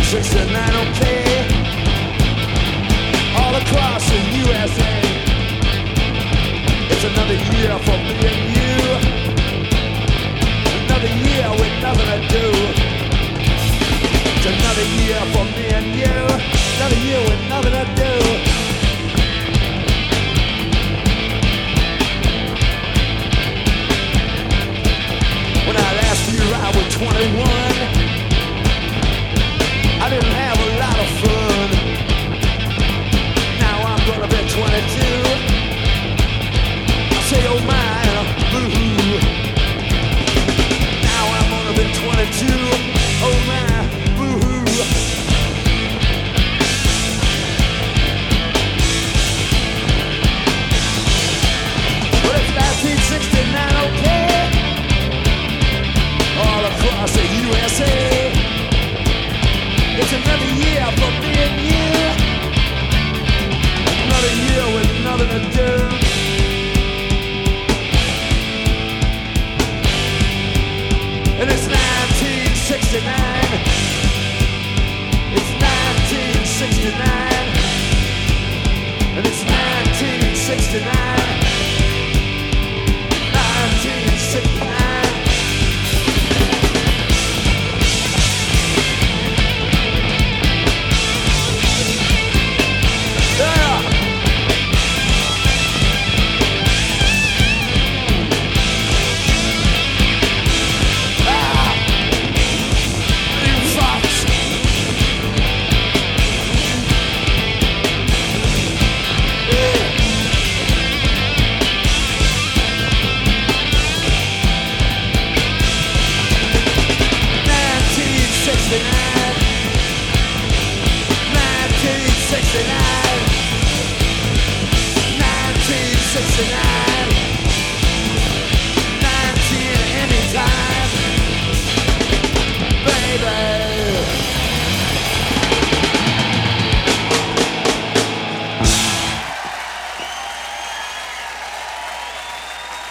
1969, okay. All across the USA. It's another year for me and you. Another year with nothing to do. It's another year for me and you. Another year with nothing to do. When I last year I was 21, I didn't have a lot of fun. Now I'm gonna be 22. I say oh my, boo-hoo. Now I'm gonna be 22. Oh my, boo-hoo. Well, it's 1969, okay. All across the USA. It's another year for me and you. Another year with nothing to do. And it's 1969. It's 1969. And it's 1969. 1969. Tonight